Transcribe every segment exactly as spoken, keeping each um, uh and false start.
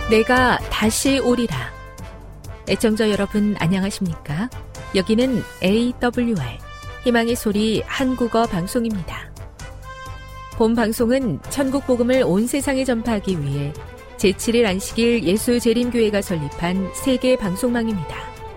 내가 다시 오리라. 애청자 여러분 안녕하십니까? 여기는 에이더블유알 희망의 소리 한국어 방송입니다. 본 방송은 천국 복음을 온 세상에 전파하기 위해 제칠 일 안식일 예수재림교회가 설립한 세계 방송망입니다.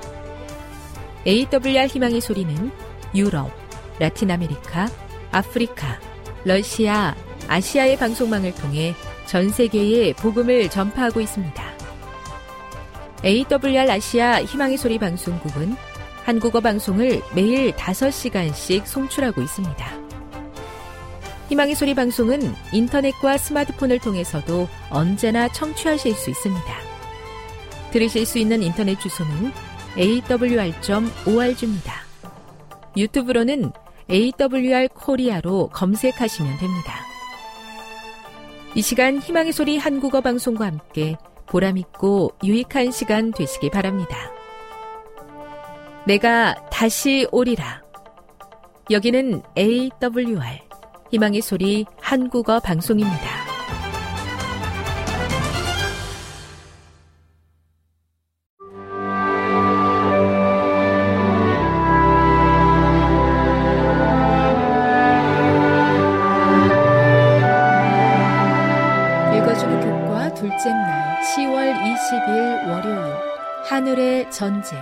에이더블유알 희망의 소리는 유럽, 라틴 아메리카, 아프리카, 러시아, 아시아의 방송망을 통해 전 세계에 복음을 전파하고 있습니다. 에이더블유알 아시아 희망의 소리 방송국은 한국어 방송을 매일 다섯 시간씩 송출하고 있습니다. 희망의 소리 방송은 인터넷과 스마트폰을 통해서도 언제나 청취하실 수 있습니다. 들으실 수 있는 인터넷 주소는 에이더블유알 닷 오알지입니다. 유튜브로는 에이더블유알 코리아로 검색하시면 됩니다. 이 시간 희망의 소리 한국어 방송과 함께 보람있고 유익한 시간 되시기 바랍니다. 내가 다시 오리라. 여기는 에이더블유알 희망의 소리 한국어 방송입니다. 읽어주는 교과 둘째 날 시월 이십일 월요일 하늘의 전쟁.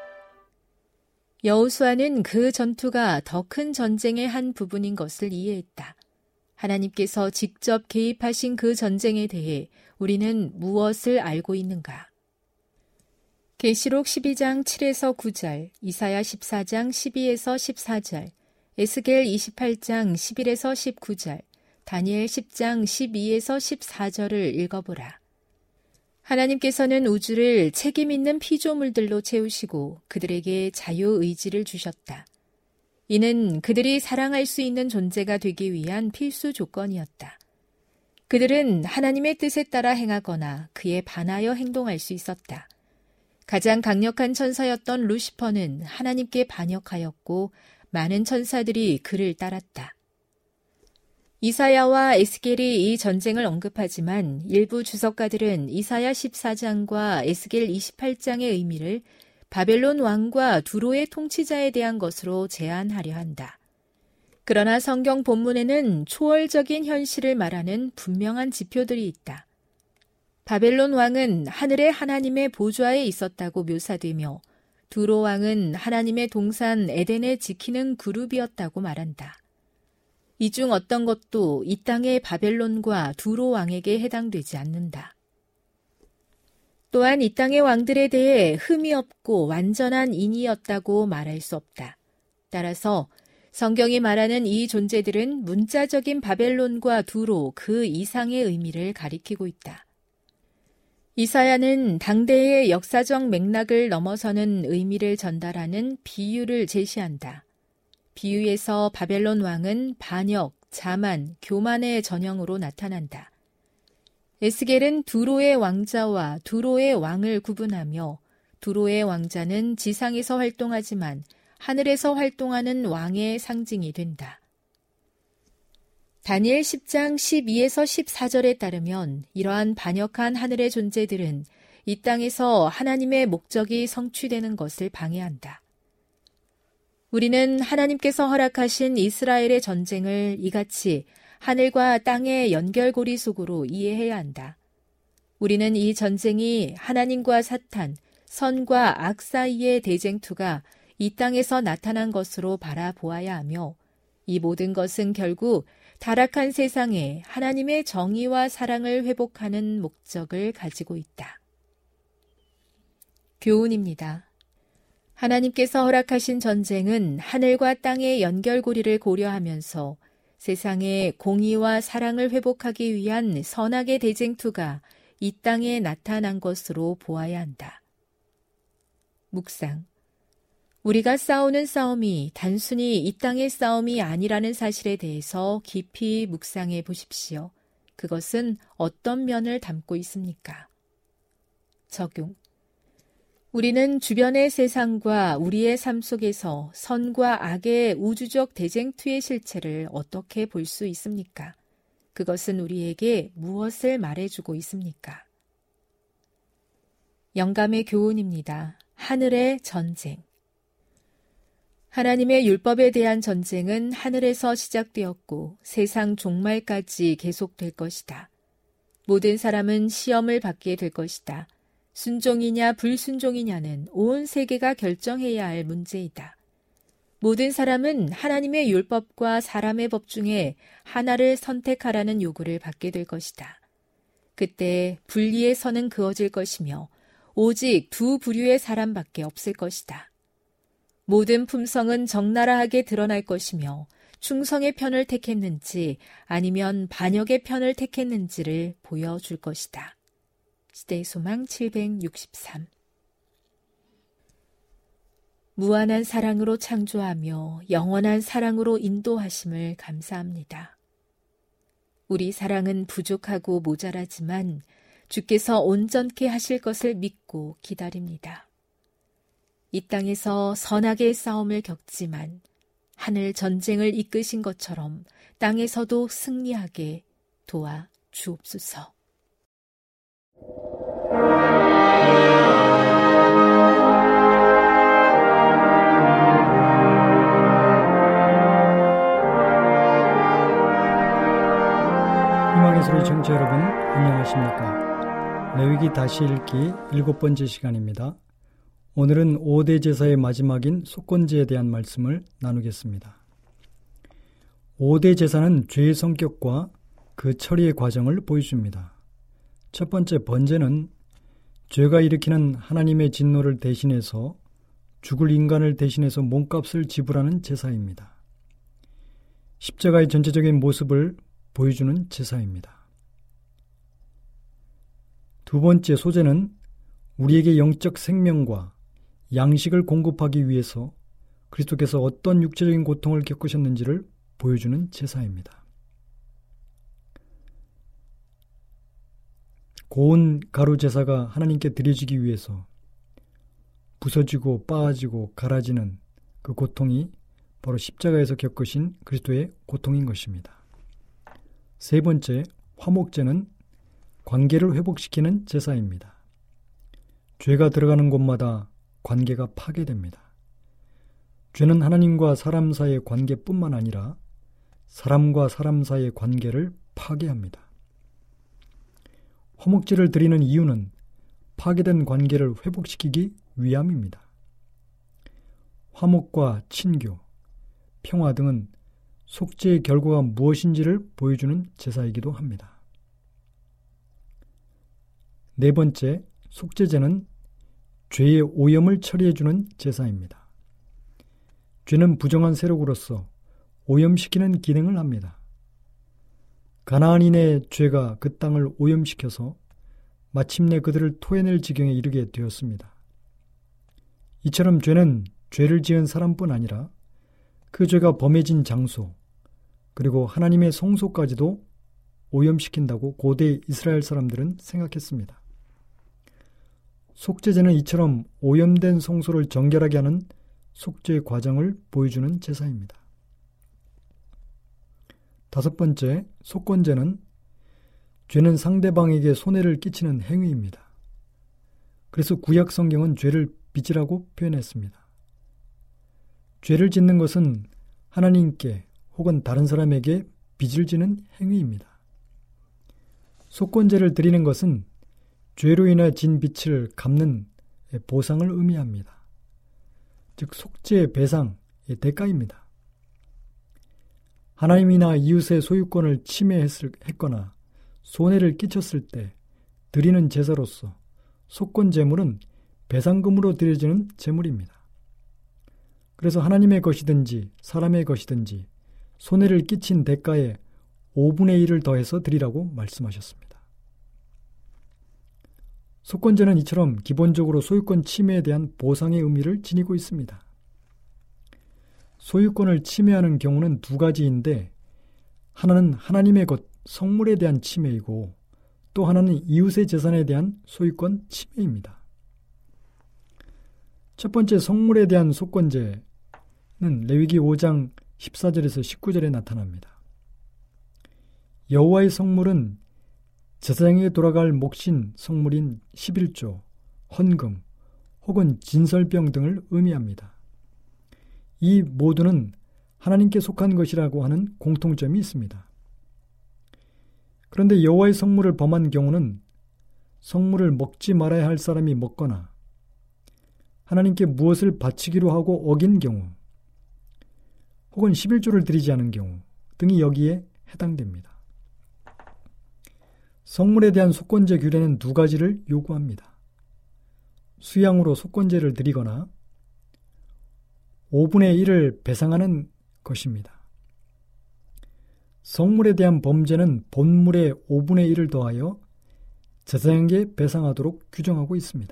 여호수아는 그 전투가 더 큰 전쟁의 한 부분인 것을 이해했다. 하나님께서 직접 개입하신 그 전쟁에 대해 우리는 무엇을 알고 있는가? 계시록 십이 장 칠에서 구 절, 이사야 십사 장 십이에서 십사 절, 에스겔 이십팔 장 십일에서 십구 절, 다니엘 십 장 십이에서 십사 절을 읽어보라. 하나님께서는 우주를 책임 있는 피조물들로 채우시고 그들에게 자유의지를 주셨다. 이는 그들이 사랑할 수 있는 존재가 되기 위한 필수 조건이었다. 그들은 하나님의 뜻에 따라 행하거나 그에 반하여 행동할 수 있었다. 가장 강력한 천사였던 루시퍼는 하나님께 반역하였고 많은 천사들이 그를 따랐다. 이사야와 에스겔이 이 전쟁을 언급하지만 일부 주석가들은 이사야 십사 장과 에스겔 이십팔 장의 의미를 바벨론 왕과 두로의 통치자에 대한 것으로 제안하려 한다. 그러나 성경 본문에는 초월적인 현실을 말하는 분명한 지표들이 있다. 바벨론 왕은 하늘의 하나님의 보좌에 있었다고 묘사되며 두로 왕은 하나님의 동산 에덴에 지키는 그룹이었다고 말한다. 이 중 어떤 것도 이 땅의 바벨론과 두로 왕에게 해당되지 않는다. 또한 이 땅의 왕들에 대해 흠이 없고 완전한 인이었다고 말할 수 없다. 따라서 성경이 말하는 이 존재들은 문자적인 바벨론과 두로 그 이상의 의미를 가리키고 있다. 이사야는 당대의 역사적 맥락을 넘어서는 의미를 전달하는 비유를 제시한다. 비유에서 바벨론 왕은 반역, 자만, 교만의 전형으로 나타난다. 에스겔은 두로의 왕자와 두로의 왕을 구분하며 두로의 왕자는 지상에서 활동하지만 하늘에서 활동하는 왕의 상징이 된다. 다니엘 십 장 십이에서 십사 절에 따르면 이러한 반역한 하늘의 존재들은 이 땅에서 하나님의 목적이 성취되는 것을 방해한다. 우리는 하나님께서 허락하신 이스라엘의 전쟁을 이같이 하늘과 땅의 연결고리 속으로 이해해야 한다. 우리는 이 전쟁이 하나님과 사탄, 선과 악 사이의 대쟁투가 이 땅에서 나타난 것으로 바라보아야 하며 이 모든 것은 결국 타락한 세상에 하나님의 정의와 사랑을 회복하는 목적을 가지고 있다. 교훈입니다. 하나님께서 허락하신 전쟁은 하늘과 땅의 연결고리를 고려하면서 세상에 공의와 사랑을 회복하기 위한 선악의 대쟁투가 이 땅에 나타난 것으로 보아야 한다. 묵상. 우리가 싸우는 싸움이 단순히 이 땅의 싸움이 아니라는 사실에 대해서 깊이 묵상해 보십시오. 그것은 어떤 면을 담고 있습니까? 적용. 우리는 주변의 세상과 우리의 삶 속에서 선과 악의 우주적 대쟁투의 실체를 어떻게 볼 수 있습니까? 그것은 우리에게 무엇을 말해주고 있습니까? 영감의 교훈입니다. 하늘의 전쟁. 하나님의 율법에 대한 전쟁은 하늘에서 시작되었고 세상 종말까지 계속될 것이다. 모든 사람은 시험을 받게 될 것이다. 순종이냐 불순종이냐는 온 세계가 결정해야 할 문제이다. 모든 사람은 하나님의 율법과 사람의 법 중에 하나를 선택하라는 요구를 받게 될 것이다. 그때 분리의 선은 그어질 것이며 오직 두 부류의 사람밖에 없을 것이다. 모든 품성은 적나라하게 드러날 것이며 충성의 편을 택했는지 아니면 반역의 편을 택했는지를 보여줄 것이다. 시대의 소망 칠백육십삼. 무한한 사랑으로 창조하며 영원한 사랑으로 인도하심을 감사합니다. 우리 사랑은 부족하고 모자라지만 주께서 온전케 하실 것을 믿고 기다립니다. 이 땅에서 선악의 싸움을 겪지만 하늘 전쟁을 이끄신 것처럼 땅에서도 승리하게 도와 주옵소서. 희망의 소리 청취자 여러분, 안녕하십니까? 레위기 다시 읽기 일곱 번째 시간입니다. 오늘은 오 대 제사의 마지막인 속건제에 대한 말씀을 나누겠습니다. 오 대 제사는 죄의 성격과 그 처리의 과정을 보여줍니다. 첫 번째 번제는 죄가 일으키는 하나님의 진노를 대신해서 죽을 인간을 대신해서 몸값을 지불하는 제사입니다. 십자가의 전체적인 모습을 보여주는 제사입니다. 두 번째 소제는 우리에게 영적 생명과 양식을 공급하기 위해서 그리스도께서 어떤 육체적인 고통을 겪으셨는지를 보여주는 제사입니다. 고운 가루 제사가 하나님께 드려지기 위해서 부서지고 빠지고 갈아지는 그 고통이 바로 십자가에서 겪으신 그리스도의 고통인 것입니다. 세 번째, 화목제는 관계를 회복시키는 제사입니다. 죄가 들어가는 곳마다 관계가 파괴됩니다. 죄는 하나님과 사람 사이의 관계뿐만 아니라 사람과 사람 사이의 관계를 파괴합니다. 화목제를 드리는 이유는 파괴된 관계를 회복시키기 위함입니다. 화목과 친교, 평화 등은 속죄의 결과가 무엇인지를 보여주는 제사이기도 합니다. 네 번째, 속죄제는 죄의 오염을 처리해주는 제사입니다. 죄는 부정한 세력으로서 오염시키는 기능을 합니다. 가나안인의 죄가 그 땅을 오염시켜서 마침내 그들을 토해낼 지경에 이르게 되었습니다. 이처럼 죄는 죄를 지은 사람뿐 아니라 그 죄가 범해진 장소, 그리고 하나님의 성소까지도 오염시킨다고 고대 이스라엘 사람들은 생각했습니다. 속죄제는 이처럼 오염된 성소를 정결하게 하는 속죄의 과정을 보여주는 제사입니다. 다섯 번째, 속건제는 죄는 상대방에게 손해를 끼치는 행위입니다. 그래서 구약 성경은 죄를 빚이라고 표현했습니다. 죄를 짓는 것은 하나님께 혹은 다른 사람에게 빚을 지는 행위입니다. 속건제를 드리는 것은 죄로 인해 진 빚을 갚는 보상을 의미합니다. 즉 속죄의 배상의 대가입니다. 하나님이나 이웃의 소유권을 침해했거나 손해를 끼쳤을 때 드리는 제사로서 속건 제물은 배상금으로 드려지는 제물입니다. 그래서 하나님의 것이든지 사람의 것이든지 손해를 끼친 대가에 오분의 일을 더해서 드리라고 말씀하셨습니다. 속건제는 이처럼 기본적으로 소유권 침해에 대한 보상의 의미를 지니고 있습니다. 소유권을 침해하는 경우는 두 가지인데 하나는 하나님의 것, 성물에 대한 침해이고 또 하나는 이웃의 재산에 대한 소유권 침해입니다. 첫 번째 성물에 대한 속건제는 레위기 오 장 십사 절에서 십구 절에 나타납니다. 여호와의 성물은 제사장에게 돌아갈 몫인 성물인 십일조, 헌금 혹은 진설병 등을 의미합니다. 이 모두는 하나님께 속한 것이라고 하는 공통점이 있습니다. 그런데 여호와의 성물을 범한 경우는 성물을 먹지 말아야 할 사람이 먹거나 하나님께 무엇을 바치기로 하고 어긴 경우 혹은 십일조를 드리지 않은 경우 등이 여기에 해당됩니다. 성물에 대한 속건제 규례는 두 가지를 요구합니다. 수양으로 속건제를 드리거나 오분의 일을 배상하는 것입니다. 성물에 대한 범죄는 본물의 오분의 일을 더하여 제사장에게 배상하도록 규정하고 있습니다.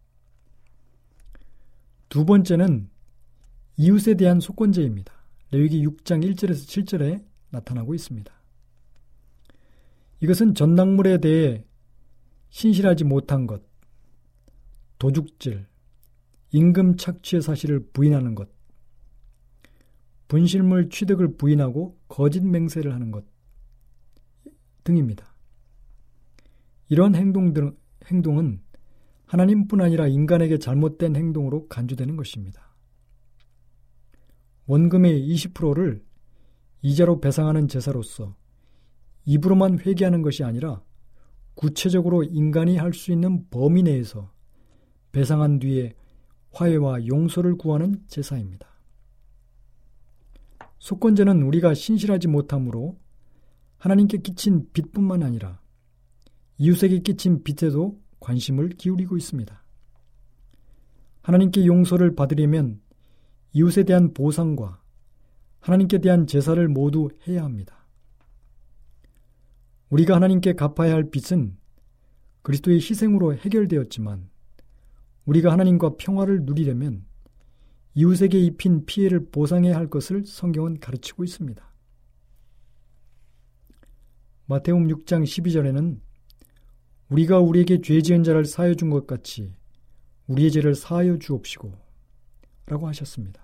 두 번째는 이웃에 대한 속건제입니다. 레위기 육 장 일 절에서 칠 절에 나타나고 있습니다. 이것은 전낙물에 대해 신실하지 못한 것, 도둑질, 임금 착취의 사실을 부인하는 것, 분실물 취득을 부인하고 거짓 맹세를 하는 것 등입니다. 이러한 행동들, 행동은 하나님뿐 아니라 인간에게 잘못된 행동으로 간주되는 것입니다. 원금의 이십 퍼센트를 이자로 배상하는 제사로서 입으로만 회개하는 것이 아니라 구체적으로 인간이 할 수 있는 범위 내에서 배상한 뒤에 화해와 용서를 구하는 제사입니다. 속건제는 우리가 신실하지 못함으로 하나님께 끼친 빚뿐만 아니라 이웃에게 끼친 빚에도 관심을 기울이고 있습니다. 하나님께 용서를 받으려면 이웃에 대한 보상과 하나님께 대한 제사를 모두 해야 합니다. 우리가 하나님께 갚아야 할 빚은 그리스도의 희생으로 해결되었지만 우리가 하나님과 평화를 누리려면 이웃에게 입힌 피해를 보상해야 할 것을 성경은 가르치고 있습니다. 마태복음 육 장 십이 절에는 우리가 우리에게 죄 지은 자를 사하여 준 것 같이 우리의 죄를 사하여 주옵시고 라고 하셨습니다.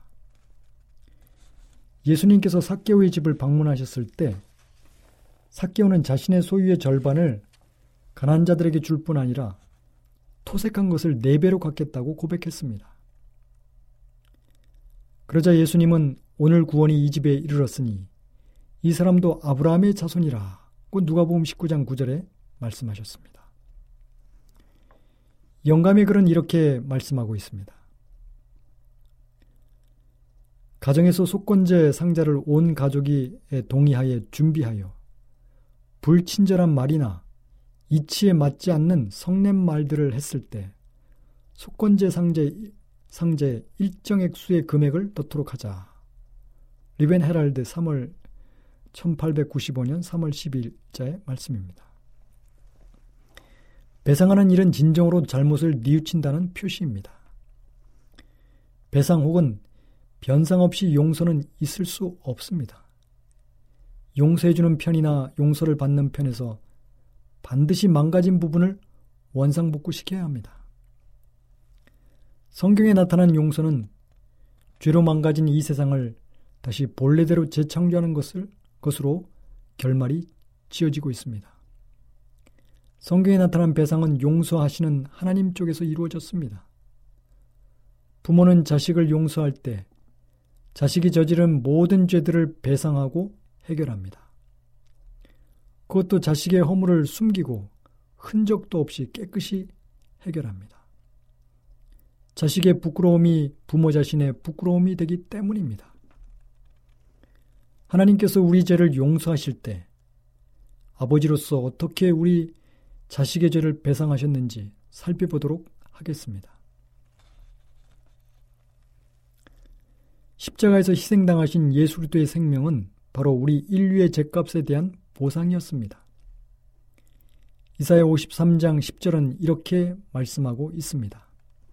예수님께서 삭개오의 집을 방문하셨을 때 삭개오는 자신의 소유의 절반을 가난한 자들에게 줄 뿐 아니라 토색한 것을 네 배로 갚겠다고 고백했습니다. 그러자 예수님은 오늘 구원이 이 집에 이르렀으니 이 사람도 아브라함의 자손이라고 누가복음 십구 장 구 절에 말씀하셨습니다. 영감의 글은 이렇게 말씀하고 있습니다. 가정에서 속건제 상자를 온 가족이 동의하에 준비하여 불친절한 말이나 이치에 맞지 않는 성냄 말들을 했을 때 속건제 상제, 상제 일정액 수의 금액을 넣도록 하자. 리벤 헤랄드 삼월 천팔백구십오 년 삼월 십일자의 말씀입니다. 배상하는 일은 진정으로 잘못을 뉘우친다는 표시입니다. 배상 혹은 변상 없이 용서는 있을 수 없습니다. 용서해주는 편이나 용서를 받는 편에서 반드시 망가진 부분을 원상복구시켜야 합니다. 성경에 나타난 용서는 죄로 망가진 이 세상을 다시 본래대로 재창조하는 것을, 것으로 결말이 지어지고 있습니다. 성경에 나타난 배상은 용서하시는 하나님 쪽에서 이루어졌습니다. 부모는 자식을 용서할 때 자식이 저지른 모든 죄들을 배상하고 해결합니다. 그것도 자식의 허물을 숨기고 흔적도 없이 깨끗이 해결합니다. 자식의 부끄러움이 부모 자신의 부끄러움이 되기 때문입니다. 하나님께서 우리 죄를 용서하실 때 아버지로서 어떻게 우리 자식의 죄를 배상하셨는지 살펴보도록 하겠습니다. 십자가에서 희생당하신 예수 그리스도의 생명은 바로 우리 인류의 죄값에 대한 보상이었습니다. 이사야 오십삼 장 십 절은 이렇게 말씀하고 있습니다.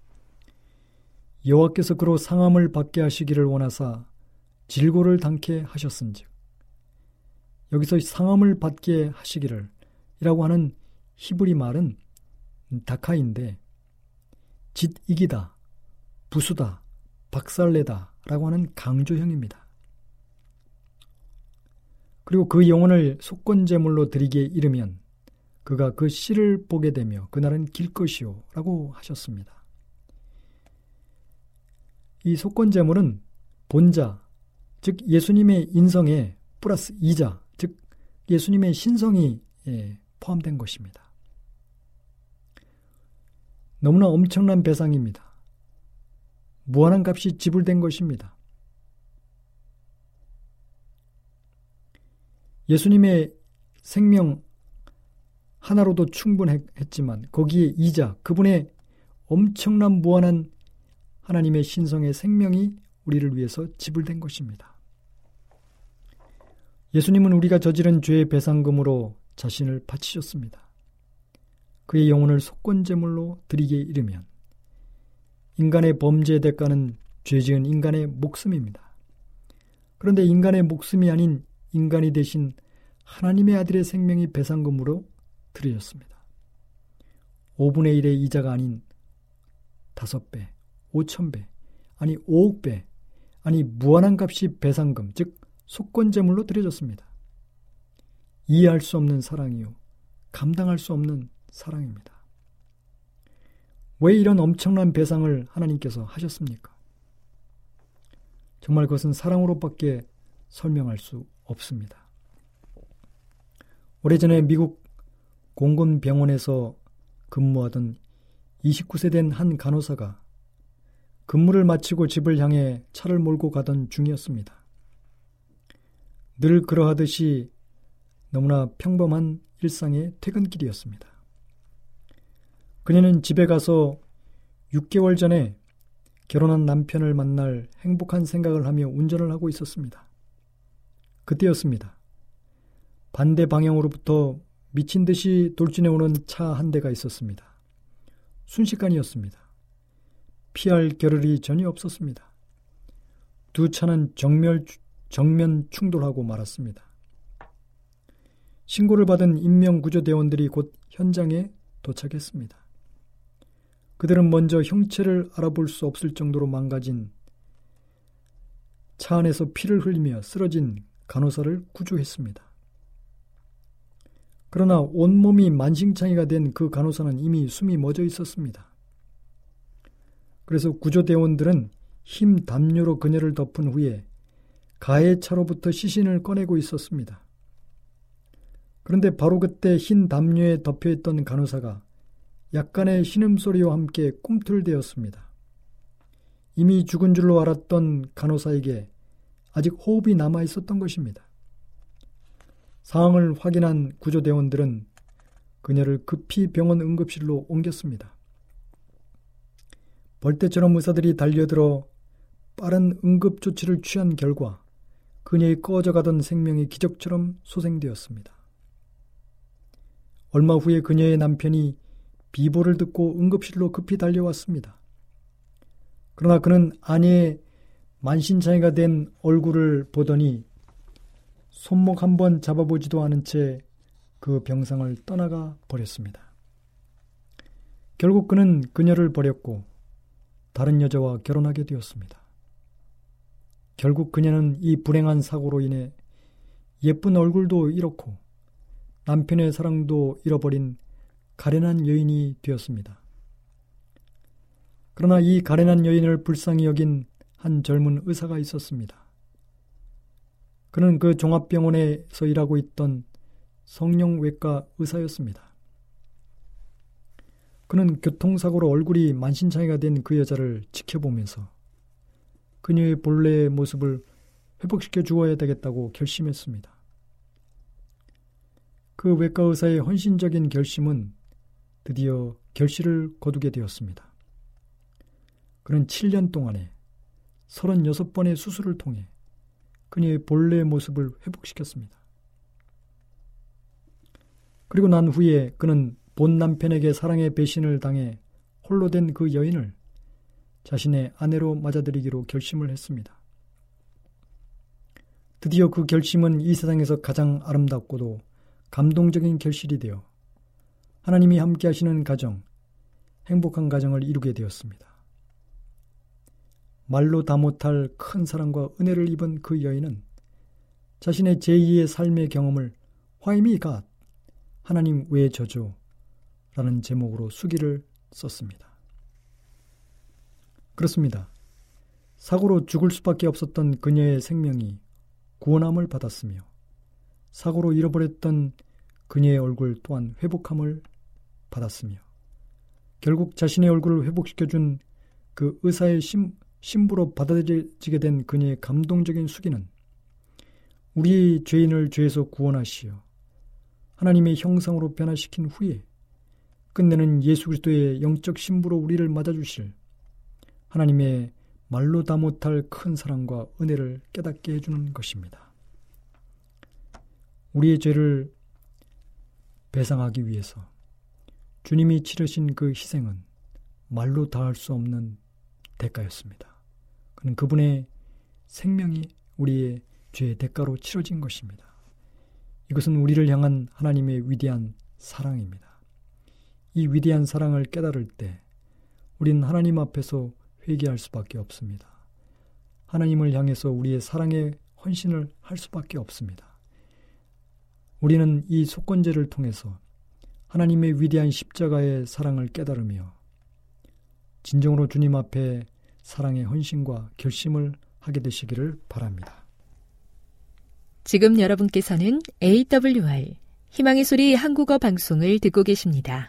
여호와께서 그로 상함을 받게 하시기를 원하사 질고를 당케 하셨은즉. 여기서 상함을 받게 하시기를 이라고 하는 히브리 말은 다카인데 짓이기다, 부수다, 박살내다 라고 하는 강조형입니다. 그리고 그 영혼을 속건제물로 드리기에 이르면 그가 그 씨를 보게 되며 그날은 길 것이요 라고 하셨습니다. 이 속건제물은 본자, 즉 예수님의 인성에 플러스 이자, 즉 예수님의 신성이 예, 포함된 것입니다. 너무나 엄청난 배상입니다. 무한한 값이 지불된 것입니다. 예수님의 생명 하나로도 충분했지만 거기에 이자, 그분의 엄청난 무한한 하나님의 신성의 생명이 우리를 위해서 지불된 것입니다. 예수님은 우리가 저지른 죄의 배상금으로 자신을 바치셨습니다. 그의 영혼을 속건제물로 드리게 이르면 인간의 범죄의 대가는 죄지은 인간의 목숨입니다. 그런데 인간의 목숨이 아닌 인간이 되신 하나님의 아들의 생명이 배상금으로 드려졌습니다. 오분의 일의 이자가 아닌 다섯 배, 오천 배, 아니 오억 배, 아니 무한한 값이 배상금, 즉 속건제물로 드려졌습니다. 이해할 수 없는 사랑이요, 감당할 수 없는 사랑입니다. 왜 이런 엄청난 배상을 하나님께서 하셨습니까? 정말 그것은 사랑으로밖에 설명할 수 없습니다. 오래전에 미국 공군병원에서 근무하던 이십구 세 된 한 간호사가 근무를 마치고 집을 향해 차를 몰고 가던 중이었습니다. 늘 그러하듯이 너무나 평범한 일상의 퇴근길이었습니다. 그녀는 집에 가서 육 개월 전에 결혼한 남편을 만날 행복한 생각을 하며 운전을 하고 있었습니다. 그때였습니다. 반대 방향으로부터 미친 듯이 돌진해오는 차 한 대가 있었습니다. 순식간이었습니다. 피할 겨를이 전혀 없었습니다. 두 차는 정멸, 정면 충돌하고 말았습니다. 신고를 받은 인명구조대원들이 곧 현장에 도착했습니다. 그들은 먼저 형체를 알아볼 수 없을 정도로 망가진 차 안에서 피를 흘리며 쓰러진 간호사를 구조했습니다. 그러나 온몸이 만신창이가 된 그 간호사는 이미 숨이 멎어 있었습니다. 그래서 구조대원들은 힘 담요로 그녀를 덮은 후에 가해 차로부터 시신을 꺼내고 있었습니다. 그런데 바로 그때 흰 담요에 덮여있던 간호사가 약간의 신음소리와 함께 꿈틀대었습니다. 이미 죽은 줄로 알았던 간호사에게 아직 호흡이 남아있었던 것입니다. 상황을 확인한 구조대원들은 그녀를 급히 병원 응급실로 옮겼습니다. 벌떼처럼 의사들이 달려들어 빠른 응급조치를 취한 결과 그녀의 꺼져가던 생명이 기적처럼 소생되었습니다. 얼마 후에 그녀의 남편이 비보를 듣고 응급실로 급히 달려왔습니다. 그러나 그는 아내의 만신창이가 된 얼굴을 보더니 손목 한번 잡아보지도 않은 채 그 병상을 떠나가 버렸습니다. 결국 그는 그녀를 버렸고 다른 여자와 결혼하게 되었습니다. 결국 그녀는 이 불행한 사고로 인해 예쁜 얼굴도 잃었고 남편의 사랑도 잃어버린 가련한 여인이 되었습니다. 그러나 이 가련한 여인을 불쌍히 여긴 한 젊은 의사가 있었습니다. 그는 그 종합병원에서 일하고 있던 성형외과 의사였습니다. 그는 교통사고로 얼굴이 만신창이가 된 그 여자를 지켜보면서 그녀의 본래의 모습을 회복시켜 주어야 되겠다고 결심했습니다. 그 외과 의사의 헌신적인 결심은 드디어 결실을 거두게 되었습니다. 그는 칠 년 동안에 서른여섯 번의 수술을 통해 그녀의 본래의 모습을 회복시켰습니다. 그리고 난 후에 그는 본 남편에게 사랑의 배신을 당해 홀로 된 그 여인을 자신의 아내로 맞아들이기로 결심을 했습니다. 드디어 그 결심은 이 세상에서 가장 아름답고도 감동적인 결실이 되어 하나님이 함께 하시는 가정, 행복한 가정을 이루게 되었습니다. 말로 다 못할 큰 사랑과 은혜를 입은 그 여인은 자신의 제이의 삶의 경험을 Why me, God? 하나님 왜 저죠? 라는 제목으로 수기를 썼습니다. 그렇습니다. 사고로 죽을 수밖에 없었던 그녀의 생명이 구원함을 받았으며 사고로 잃어버렸던 그녀의 얼굴 또한 회복함을 받았으며 결국 자신의 얼굴을 회복시켜준 그 의사의 신, 신부로 받아들여지게 된 그녀의 감동적인 수기는 우리 죄인을 죄에서 구원하시어 하나님의 형상으로 변화시킨 후에 끝내는 예수 그리스도의 영적 신부로 우리를 맞아주실 하나님의 말로 다 못할 큰 사랑과 은혜를 깨닫게 해주는 것입니다. 우리의 죄를 배상하기 위해서 주님이 치르신 그 희생은 말로 다할 수 없는 대가였습니다. 그는 그분의 생명이 우리의 죄의 대가로 치러진 것입니다. 이것은 우리를 향한 하나님의 위대한 사랑입니다. 이 위대한 사랑을 깨달을 때 우리는 하나님 앞에서 회개할 수밖에 없습니다. 하나님을 향해서 우리의 사랑의 헌신을 할 수밖에 없습니다. 우리는 이 속건제를 통해서 하나님의 위대한 십자가의 사랑을 깨달으며 진정으로 주님 앞에 사랑의 헌신과 결심을 하게 되시기를 바랍니다. 지금 여러분께서는 에이더블유알 희망의 소리 한국어 방송을 듣고 계십니다.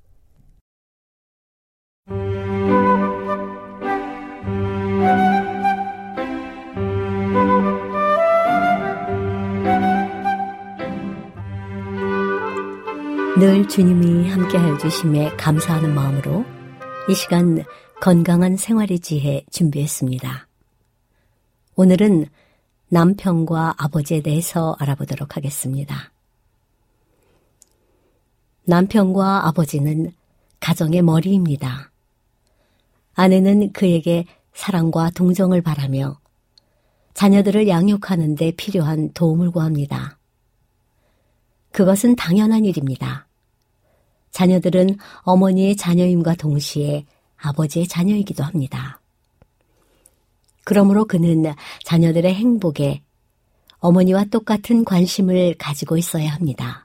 늘 주님이 함께하여 주심에 감사하는 마음으로 이 시간 건강한 생활의 지혜 준비했습니다. 오늘은 남편과 아버지에 대해서 알아보도록 하겠습니다. 남편과 아버지는 가정의 머리입니다. 아내는 그에게 사랑과 동정을 바라며 자녀들을 양육하는 데 필요한 도움을 구합니다. 그것은 당연한 일입니다. 자녀들은 어머니의 자녀임과 동시에 아버지의 자녀이기도 합니다. 그러므로 그는 자녀들의 행복에 어머니와 똑같은 관심을 가지고 있어야 합니다.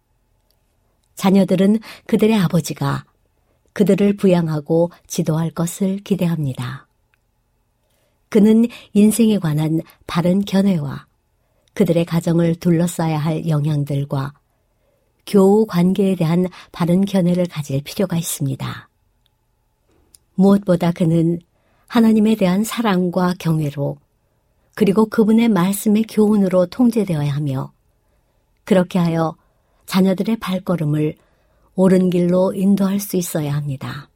자녀들은 그들의 아버지가 그들을 부양하고 지도할 것을 기대합니다. 그는 인생에 관한 바른 견해와 그들의 가정을 둘러싸야 할 영향들과 교우 관계에 대한 바른 견해를 가질 필요가 있습니다. 무엇보다 그는 하나님에 대한 사랑과 경외로 그리고 그분의 말씀의 교훈으로 통제되어야 하며 그렇게 하여 자녀들의 발걸음을 옳은 길로 인도할 수 있어야 합니다.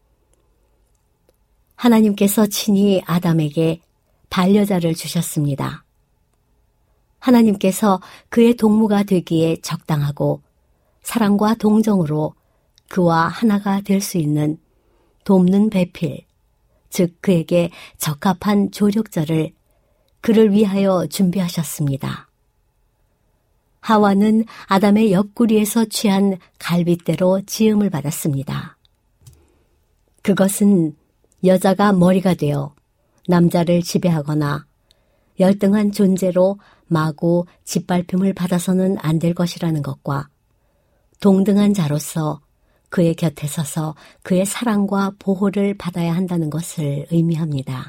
하나님께서 친히 아담에게 반려자를 주셨습니다. 하나님께서 그의 동무가 되기에 적당하고 사랑과 동정으로 그와 하나가 될 수 있는 돕는 배필, 즉 그에게 적합한 조력자를 그를 위하여 준비하셨습니다. 하와는 아담의 옆구리에서 취한 갈빗대로 지음을 받았습니다. 그것은 여자가 머리가 되어 남자를 지배하거나 열등한 존재로 마구 짓밟힘을 받아서는 안 될 것이라는 것과 동등한 자로서 그의 곁에 서서 그의 사랑과 보호를 받아야 한다는 것을 의미합니다.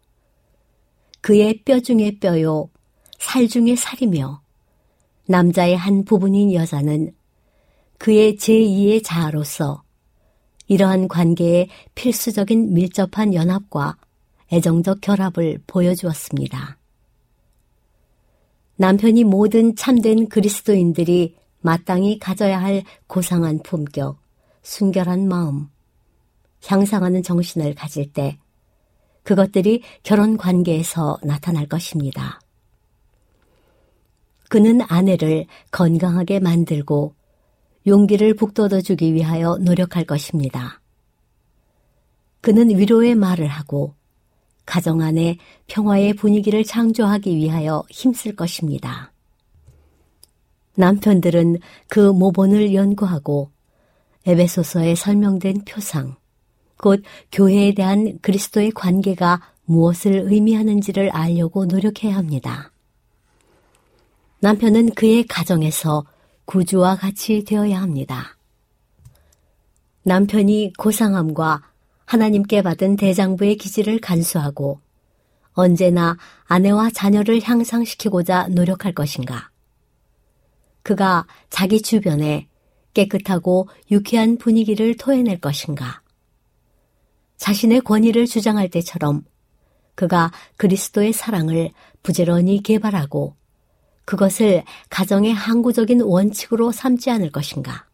그의 뼈 중에 뼈요, 살 중에 살이며 남자의 한 부분인 여자는 그의 제이의 자아로서 이러한 관계의 필수적인 밀접한 연합과 애정적 결합을 보여주었습니다. 남편이 모든 참된 그리스도인들이 마땅히 가져야 할 고상한 품격, 순결한 마음, 향상하는 정신을 가질 때 그것들이 결혼 관계에서 나타날 것입니다. 그는 아내를 건강하게 만들고 용기를 북돋워주기 위하여 노력할 것입니다. 그는 위로의 말을 하고 가정 안에 평화의 분위기를 창조하기 위하여 힘쓸 것입니다. 남편들은 그 모본을 연구하고 에베소서에 설명된 표상, 곧 교회에 대한 그리스도의 관계가 무엇을 의미하는지를 알려고 노력해야 합니다. 남편은 그의 가정에서 구주와 같이 되어야 합니다. 남편이 고상함과 하나님께 받은 대장부의 기질을 간수하고 언제나 아내와 자녀를 향상시키고자 노력할 것인가? 그가 자기 주변에 깨끗하고 유쾌한 분위기를 토해낼 것인가? 자신의 권위를 주장할 때처럼 그가 그리스도의 사랑을 부지런히 개발하고 그것을 가정의 항구적인 원칙으로 삼지 않을 것인가?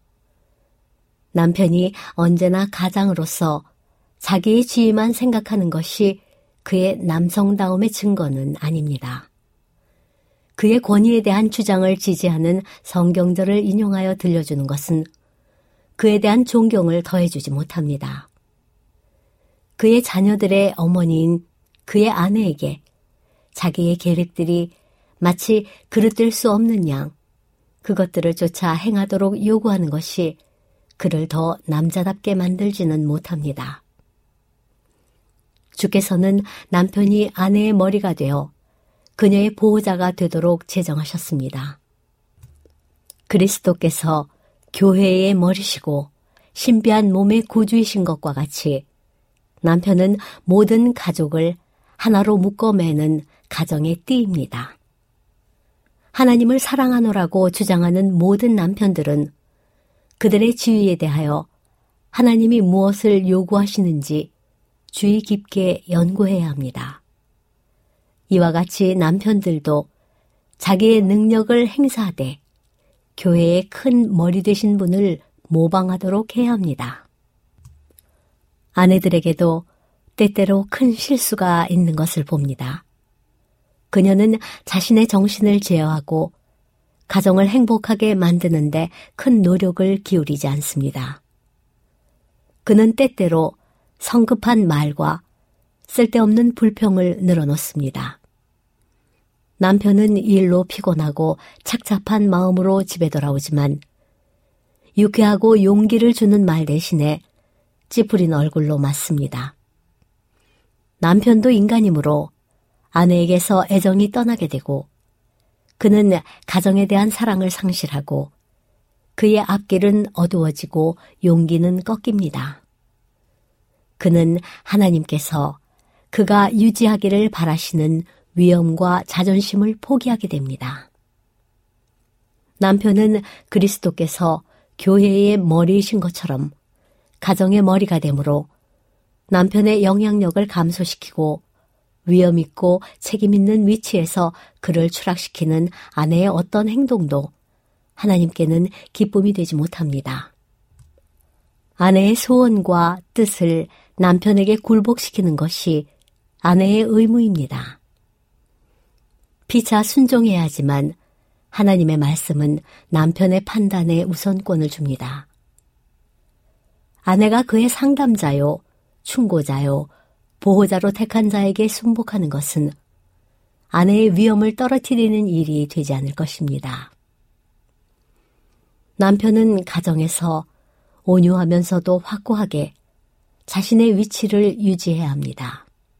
남편이 언제나 가장으로서 자기의 지위만 생각하는 것이 그의 남성다움의 증거는 아닙니다. 그의 권위에 대한 주장을 지지하는 성경절을 인용하여 들려주는 것은 그에 대한 존경을 더해주지 못합니다. 그의 자녀들의 어머니인 그의 아내에게 자기의 계획들이 마치 그릇될 수 없는 양 그것들을 쫓아 행하도록 요구하는 것이 그를 더 남자답게 만들지는 못합니다. 주께서는 남편이 아내의 머리가 되어 그녀의 보호자가 되도록 제정하셨습니다. 그리스도께서 교회의 머리시고 신비한 몸의 구주이신 것과 같이 남편은 모든 가족을 하나로 묶어매는 가정의 띠입니다. 하나님을 사랑하노라고 주장하는 모든 남편들은 그들의 지위에 대하여 하나님이 무엇을 요구하시는지 주의 깊게 연구해야 합니다. 이와 같이 남편들도 자기의 능력을 행사하되 교회의 큰 머리 되신 분을 모방하도록 해야 합니다. 아내들에게도 때때로 큰 실수가 있는 것을 봅니다. 그녀는 자신의 정신을 제어하고 가정을 행복하게 만드는데 큰 노력을 기울이지 않습니다. 그는 때때로 성급한 말과 쓸데없는 불평을 늘어놓습니다. 남편은 일로 피곤하고 착잡한 마음으로 집에 돌아오지만 유쾌하고 용기를 주는 말 대신에 찌푸린 얼굴로 맞습니다. 남편도 인간이므로 아내에게서 애정이 떠나게 되고 그는 가정에 대한 사랑을 상실하고 그의 앞길은 어두워지고 용기는 꺾입니다. 그는 하나님께서 그가 유지하기를 바라시는 위엄과 자존심을 포기하게 됩니다. 남편은 그리스도께서 교회의 머리이신 것처럼 가정의 머리가 되므로 남편의 영향력을 감소시키고 위엄 있고 책임 있는 위치에서 그를 추락시키는 아내의 어떤 행동도 하나님께는 기쁨이 되지 못합니다. 아내의 소원과 뜻을 남편에게 굴복시키는 것이 아내의 의무입니다. 피차 순종해야 하지만 하나님의 말씀은 남편의 판단에 우선권을 줍니다. 아내가 그의 상담자요, 충고자요, 보호자로 택한 자에게 순복하는 것은 아내의 위엄을 떨어뜨리는 일이 되지 않을 것입니다. 남편은 가정에서 온유하면서도 확고하게 자신의 위치를 유지해야 합니다.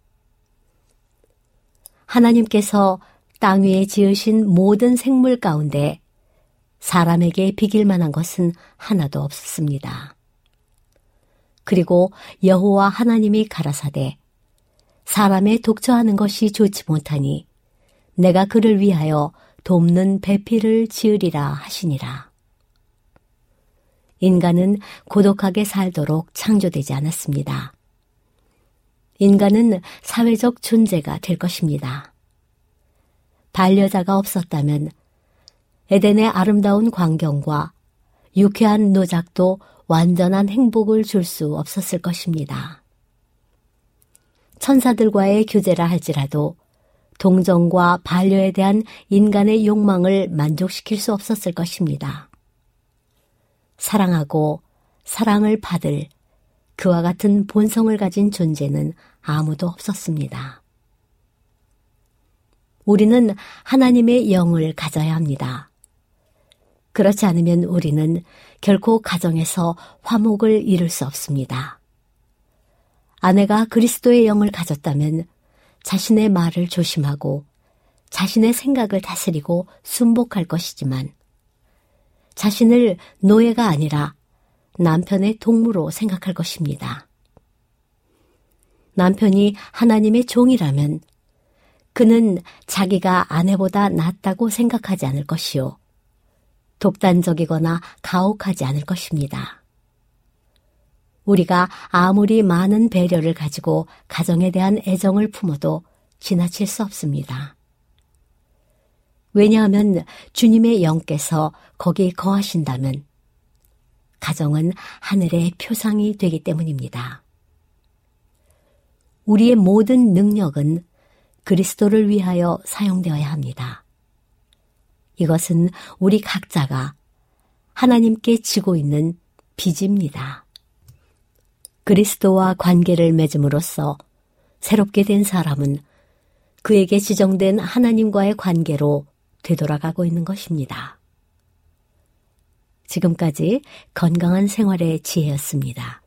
하나님께서 땅 위에 지으신 모든 생물 가운데 사람에게 비길 만한 것은 하나도 없었습니다. 그리고 여호와 하나님이 가라사대 사람의 독처하는 것이 좋지 못하니 내가 그를 위하여 돕는 배필을 지으리라 하시니라. 인간은 고독하게 살도록 창조되지 않았습니다. 인간은 사회적 존재가 될 것입니다. 반려자가 없었다면 에덴의 아름다운 광경과 유쾌한 노작도 완전한 행복을 줄 수 없었을 것입니다. 천사들과의 교제라 할지라도 동정과 반려에 대한 인간의 욕망을 만족시킬 수 없었을 것입니다. 사랑하고 사랑을 받을 그와 같은 본성을 가진 존재는 아무도 없었습니다. 우리는 하나님의 영을 가져야 합니다. 그렇지 않으면 우리는 결코 가정에서 화목을 이룰 수 없습니다. 아내가 그리스도의 영을 가졌다면 자신의 말을 조심하고 자신의 생각을 다스리고 순복할 것이지만 자신을 노예가 아니라 남편의 동무로 생각할 것입니다. 남편이 하나님의 종이라면 그는 자기가 아내보다 낫다고 생각하지 않을 것이요. 독단적이거나 가혹하지 않을 것입니다. 우리가 아무리 많은 배려를 가지고 가정에 대한 애정을 품어도 지나칠 수 없습니다. 왜냐하면 주님의 영께서 거기 거하신다면 가정은 하늘의 표상이 되기 때문입니다. 우리의 모든 능력은 그리스도를 위하여 사용되어야 합니다. 이것은 우리 각자가 하나님께 지고 있는 빚입니다. 그리스도와 관계를 맺음으로써 새롭게 된 사람은 그에게 지정된 하나님과의 관계로 되돌아가고 있는 것입니다. 지금까지 건강한 생활의 지혜였습니다.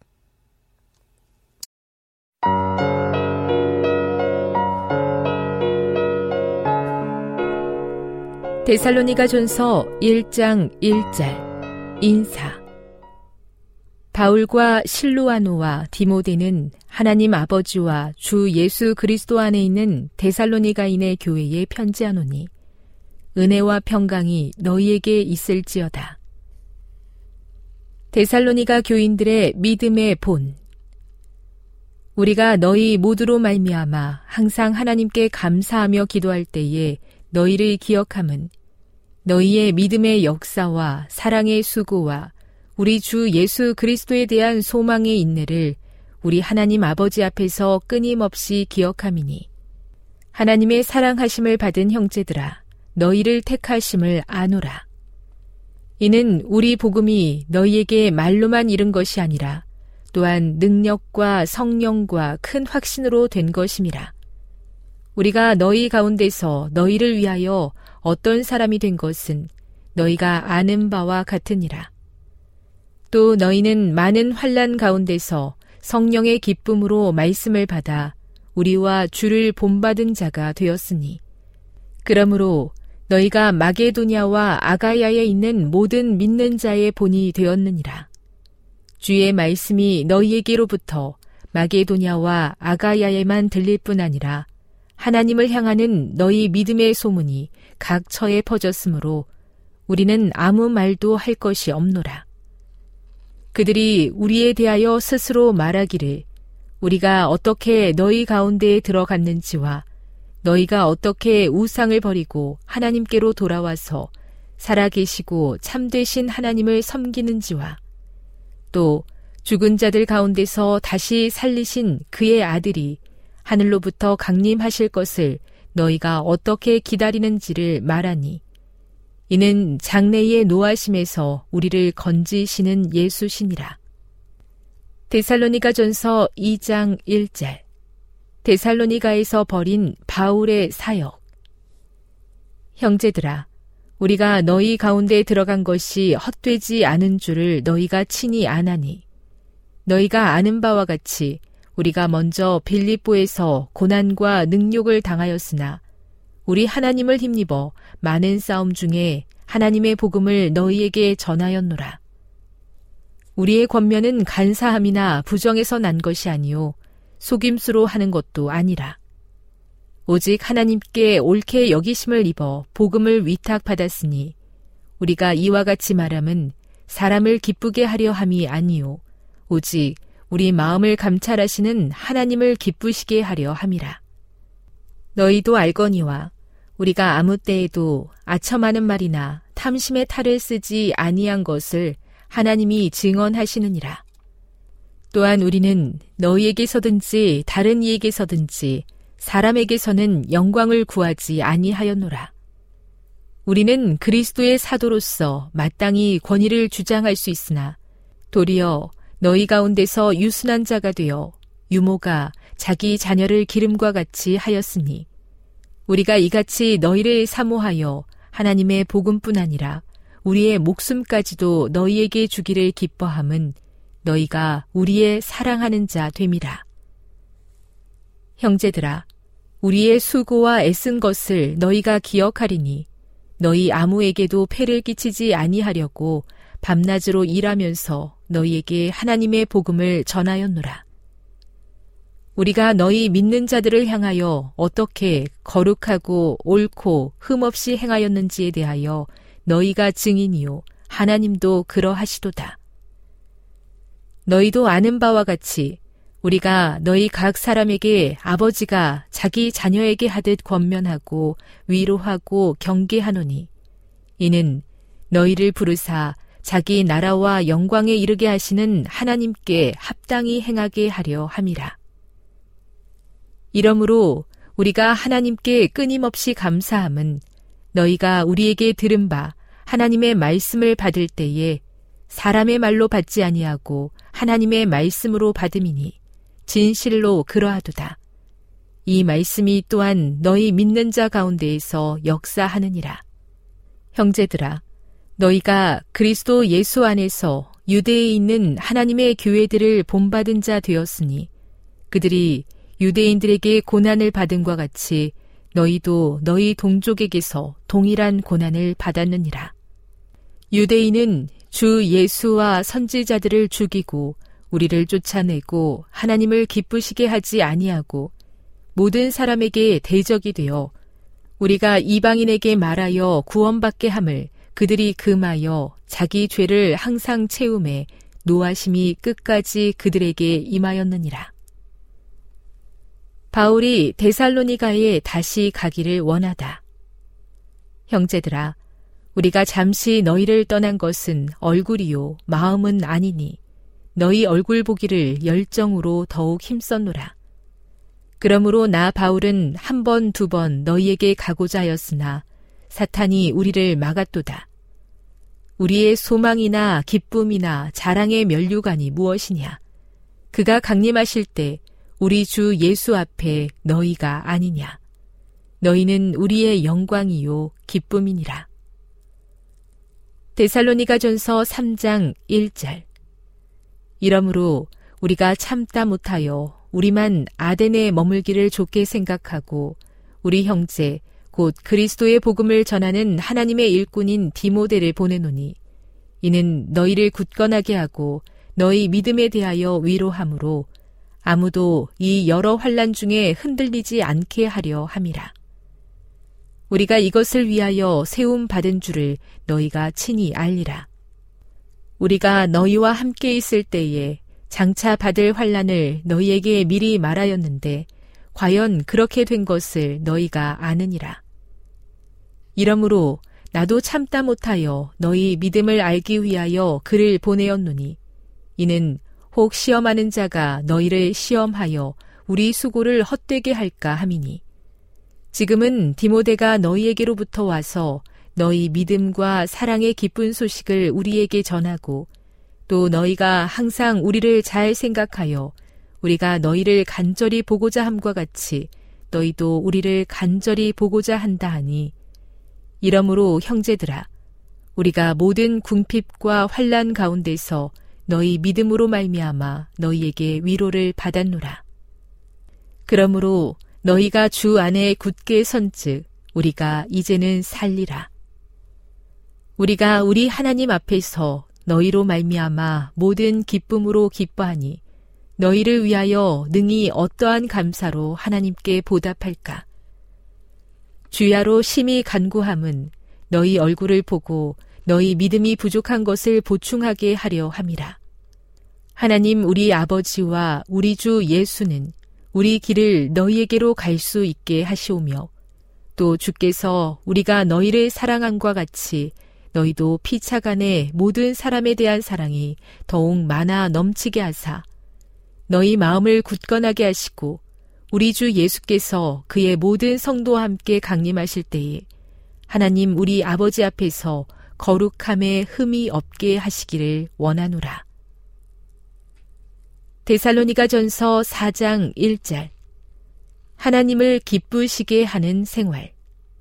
데살로니가전서 일 장 일 절 인사. 바울과 실루아노와 디모데는 하나님 아버지와 주 예수 그리스도 안에 있는 데살로니가인의 교회에 편지하노니 은혜와 평강이 너희에게 있을지어다. 데살로니가 교인들의 믿음의 본. 우리가 너희 모두로 말미암아 항상 하나님께 감사하며 기도할 때에 너희를 기억함은 너희의 믿음의 역사와 사랑의 수고와 우리 주 예수 그리스도에 대한 소망의 인내를 우리 하나님 아버지 앞에서 끊임없이 기억함이니 하나님의 사랑하심을 받은 형제들아 너희를 택하심을 아노라. 이는 우리 복음이 너희에게 말로만 이른 것이 아니라 또한 능력과 성령과 큰 확신으로 된 것임이라. 우리가 너희 가운데서 너희를 위하여 어떤 사람이 된 것은 너희가 아는 바와 같으니라. 또 너희는 많은 환난 가운데서 성령의 기쁨으로 말씀을 받아 우리와 주를 본받은 자가 되었으니 그러므로 너희가 마게도냐와 아가야에 있는 모든 믿는 자의 본이 되었느니라. 주의 말씀이 너희에게로부터 마게도냐와 아가야에만 들릴 뿐 아니라 하나님을 향하는 너희 믿음의 소문이 각 처에 퍼졌으므로 우리는 아무 말도 할 것이 없노라. 그들이 우리에 대하여 스스로 말하기를 우리가 어떻게 너희 가운데에 들어갔는지와 너희가 어떻게 우상을 버리고 하나님께로 돌아와서 살아계시고 참되신 하나님을 섬기는지와 또 죽은 자들 가운데서 다시 살리신 그의 아들이 하늘로부터 강림하실 것을 너희가 어떻게 기다리는지를 말하니 이는 장래의 노하심에서 우리를 건지시는 예수시니라. 데살로니가전서 이 장 일 절 데살로니가에서 벌인 바울의 사역. 형제들아, 우리가 너희 가운데 들어간 것이 헛되지 않은 줄을 너희가 친히 아나니 너희가 아는 바와 같이 우리가 먼저 빌립보에서 고난과 능욕을 당하였으나 우리 하나님을 힘입어 많은 싸움 중에 하나님의 복음을 너희에게 전하였노라. 우리의 권면은 간사함이나 부정에서 난 것이 아니요 속임수로 하는 것도 아니라 오직 하나님께 옳게 여기심을 입어 복음을 위탁받았으니 우리가 이와 같이 말함은 사람을 기쁘게 하려 함이 아니요 오직 우리 마음을 감찰하시는 하나님을 기쁘시게 하려 함이라. 너희도 알거니와 우리가 아무 때에도 아첨하는 말이나 탐심의 탈을 쓰지 아니한 것을 하나님이 증언하시느니라. 또한 우리는 너희에게서든지 다른 이에게서든지 사람에게서는 영광을 구하지 아니하였노라. 우리는 그리스도의 사도로서 마땅히 권위를 주장할 수 있으나 도리어 너희 가운데서 유순한 자가 되어 유모가 자기 자녀를 기름과 같이 하였으니 우리가 이같이 너희를 사모하여 하나님의 복음뿐 아니라 우리의 목숨까지도 너희에게 주기를 기뻐함은 너희가 우리의 사랑하는 자 됨이라. 형제들아, 우리의 수고와 애쓴 것을 너희가 기억하리니 너희 아무에게도 폐를 끼치지 아니하려고 밤낮으로 일하면서 너희에게 하나님의 복음을 전하였노라. 우리가 너희 믿는 자들을 향하여 어떻게 거룩하고 옳고 흠없이 행하였는지에 대하여 너희가 증인이요 하나님도 그러하시도다. 너희도 아는 바와 같이 우리가 너희 각 사람에게 아버지가 자기 자녀에게 하듯 권면하고 위로하고 경계하노니 이는 너희를 부르사 자기 나라와 영광에 이르게 하시는 하나님께 합당히 행하게 하려 함이라. 이러므로 우리가 하나님께 끊임없이 감사함은 너희가 우리에게 들은 바 하나님의 말씀을 받을 때에 사람의 말로 받지 아니하고 하나님의 말씀으로 받음이니 진실로 그러하도다. 이 말씀이 또한 너희 믿는 자 가운데에서 역사하느니라. 형제들아, 너희가 그리스도 예수 안에서 유대에 있는 하나님의 교회들을 본받은 자 되었으니 그들이 유대인들에게 고난을 받은과 같이 너희도 너희 동족에게서 동일한 고난을 받았느니라. 유대인은 주 예수와 선지자들을 죽이고 우리를 쫓아내고 하나님을 기쁘시게 하지 아니하고 모든 사람에게 대적이 되어 우리가 이방인에게 말하여 구원받게 함을 그들이 금하여 자기 죄를 항상 채움에 노하심이 끝까지 그들에게 임하였느니라. 바울이 데살로니가에 다시 가기를 원하다. 형제들아, 우리가 잠시 너희를 떠난 것은 얼굴이요 마음은 아니니 너희 얼굴 보기를 열정으로 더욱 힘썼노라. 그러므로 나 바울은 한 번 두 번 너희에게 가고자 하였으나 사탄이 우리를 막았도다. 우리의 소망이나 기쁨이나 자랑의 면류관이 무엇이냐? 그가 강림하실 때 우리 주 예수 앞에 너희가 아니냐? 너희는 우리의 영광이요 기쁨이니라. 데살로니가전서 삼 장 일 절. 이러므로 우리가 참다 못하여 우리만 아덴에 머물기를 좋게 생각하고 우리 형제 곧 그리스도의 복음을 전하는 하나님의 일꾼인 디모데를 보내노니 이는 너희를 굳건하게 하고 너희 믿음에 대하여 위로함으로 아무도 이 여러 환난 중에 흔들리지 않게 하려 함이라. 우리가 이것을 위하여 세움 받은 줄을 너희가 친히 알리라. 우리가 너희와 함께 있을 때에 장차 받을 환난을 너희에게 미리 말하였는데 과연 그렇게 된 것을 너희가 아느니라. 이러므로 나도 참다 못하여 너희 믿음을 알기 위하여 글을 보내었노니 이는 혹 시험하는 자가 너희를 시험하여 우리 수고를 헛되게 할까 함이니 지금은 디모데가 너희에게로부터 와서 너희 믿음과 사랑의 기쁜 소식을 우리에게 전하고 또 너희가 항상 우리를 잘 생각하여 우리가 너희를 간절히 보고자 함과 같이 너희도 우리를 간절히 보고자 한다 하니 이러므로 형제들아 우리가 모든 궁핍과 환난 가운데서 너희 믿음으로 말미암아 너희에게 위로를 받았노라. 그러므로 너희가 주 안에 굳게 선즉 우리가 이제는 살리라. 우리가 우리 하나님 앞에서 너희로 말미암아 모든 기쁨으로 기뻐하니 너희를 위하여 능히 어떠한 감사로 하나님께 보답할까? 주야로 심히 간구함은 너희 얼굴을 보고 너희 믿음이 부족한 것을 보충하게 하려 함이라. 하나님 우리 아버지와 우리 주 예수는 우리 길을 너희에게로 갈 수 있게 하시오며 또 주께서 우리가 너희를 사랑함과 같이 너희도 피차간에 모든 사람에 대한 사랑이 더욱 많아 넘치게 하사 너희 마음을 굳건하게 하시고 우리 주 예수께서 그의 모든 성도와 함께 강림하실 때에 하나님 우리 아버지 앞에서 거룩함에 흠이 없게 하시기를 원하노라. 데살로니가전서 사 장 일 절. 하나님을 기쁘시게 하는 생활.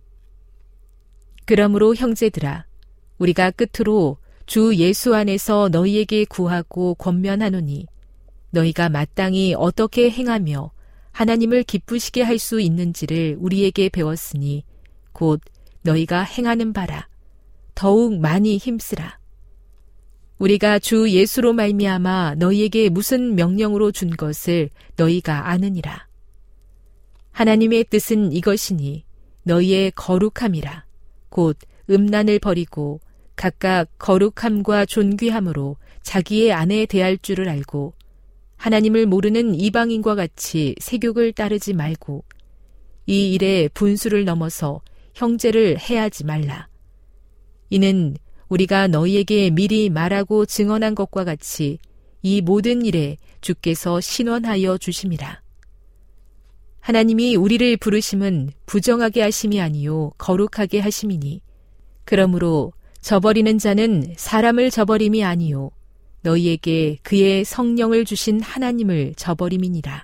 그러므로 형제들아 우리가 끝으로 주 예수 안에서 너희에게 구하고 권면하노니 너희가 마땅히 어떻게 행하며 하나님을 기쁘시게 할 수 있는지를 우리에게 배웠으니 곧 너희가 행하는 바라. 더욱 많이 힘쓰라. 우리가 주 예수로 말미암아 너희에게 무슨 명령으로 준 것을 너희가 아느니라. 하나님의 뜻은 이것이니 너희의 거룩함이라. 곧 음란을 버리고 각각 거룩함과 존귀함으로 자기의 아내에 대할 줄을 알고 하나님을 모르는 이방인과 같이 세욕을 따르지 말고 이 일에 분수를 넘어서 형제를 해하지 말라. 이는 우리가 너희에게 미리 말하고 증언한 것과 같이 이 모든 일에 주께서 신원하여 주심이라. 하나님이 우리를 부르심은 부정하게 하심이 아니요 거룩하게 하심이니 그러므로 저버리는 자는 사람을 저버림이 아니요 너희에게 그의 성령을 주신 하나님을 저버림이니라.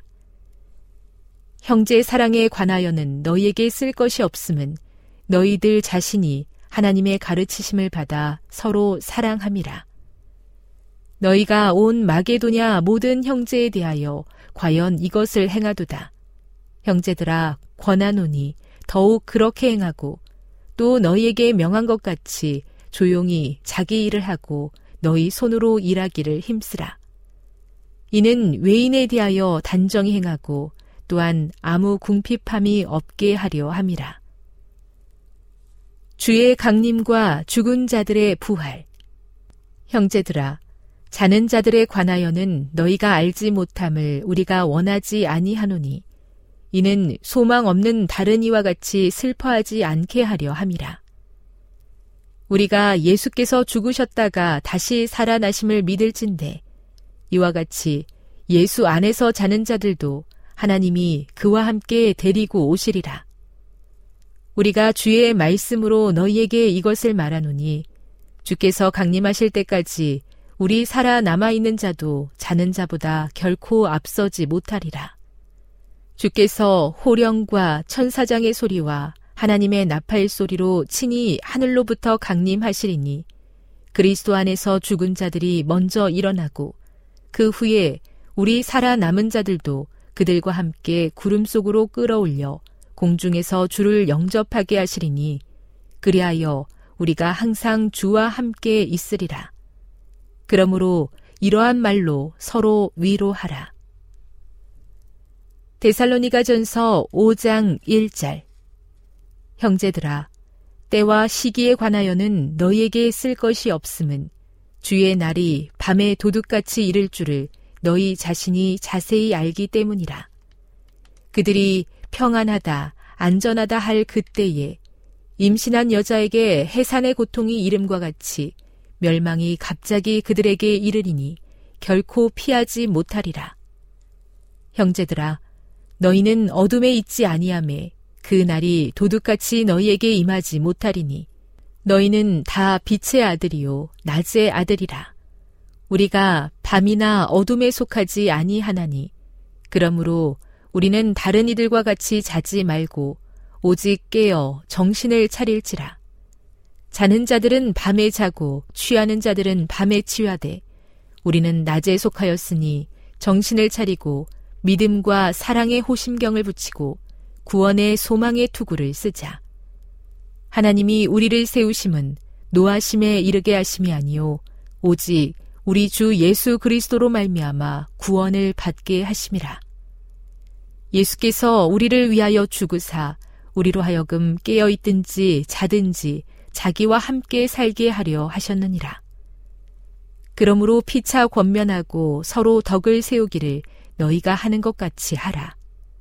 형제 사랑에 관하여는 너희에게 쓸 것이 없음은 너희들 자신이 하나님의 가르치심을 받아 서로 사랑함이라. 너희가 온 마게도냐 모든 형제에 대하여 과연 이것을 행하도다. 형제들아 권하노니 더욱 그렇게 행하고 또 너희에게 명한 것 같이 조용히 자기 일을 하고 너희 손으로 일하기를 힘쓰라. 이는 외인에 대하여 단정히 행하고 또한 아무 궁핍함이 없게 하려 함이라. 주의 강림과 죽은 자들의 부활. 형제들아, 자는 자들에 관하여는 너희가 알지 못함을 우리가 원하지 아니하노니 이는 소망 없는 다른 이와 같이 슬퍼하지 않게 하려 함이라. 우리가 예수께서 죽으셨다가 다시 살아나심을 믿을진대 이와 같이 예수 안에서 자는 자들도 하나님이 그와 함께 데리고 오시리라. 우리가 주의 말씀으로 너희에게 이것을 말하노니 주께서 강림하실 때까지 우리 살아남아 있는 자도 자는 자보다 결코 앞서지 못하리라. 주께서 호령과 천사장의 소리와 하나님의 나팔 소리로 친히 하늘로부터 강림하시리니 그리스도 안에서 죽은 자들이 먼저 일어나고 그 후에 우리 살아남은 자들도 그들과 함께 구름 속으로 끌어올려 공중에서 주를 영접하게 하시리니 그리하여 우리가 항상 주와 함께 있으리라. 그러므로 이러한 말로 서로 위로하라. 데살로니가전서 오 장 일 절. 형제들아, 때와 시기에 관하여는 너희에게 쓸 것이 없음은 주의 날이 밤에 도둑같이 이를 줄을 너희 자신이 자세히 알기 때문이라. 그들이 평안하다, 안전하다 할 그때에 임신한 여자에게 해산의 고통이 이름과 같이 멸망이 갑자기 그들에게 이르리니 결코 피하지 못하리라. 형제들아, 너희는 어둠에 있지 아니하매 그 날이 도둑같이 너희에게 임하지 못하리니 너희는 다 빛의 아들이요 낮의 아들이라. 우리가 밤이나 어둠에 속하지 아니하나니 그러므로 우리는 다른 이들과 같이 자지 말고 오직 깨어 정신을 차릴지라. 자는 자들은 밤에 자고 취하는 자들은 밤에 취하되 우리는 낮에 속하였으니 정신을 차리고 믿음과 사랑의 호심경을 붙이고 구원의 소망의 투구를 쓰자. 하나님이 우리를 세우심은 노하심에 이르게 하심이 아니요 오직 우리 주 예수 그리스도로 말미암아 구원을 받게 하심이라. 예수께서 우리를 위하여 죽으사 우리로 하여금 깨어 있든지 자든지 자기와 함께 살게 하려 하셨느니라. 그러므로 피차 권면하고 서로 덕을 세우기를 너희가 하는 것 같이 하라.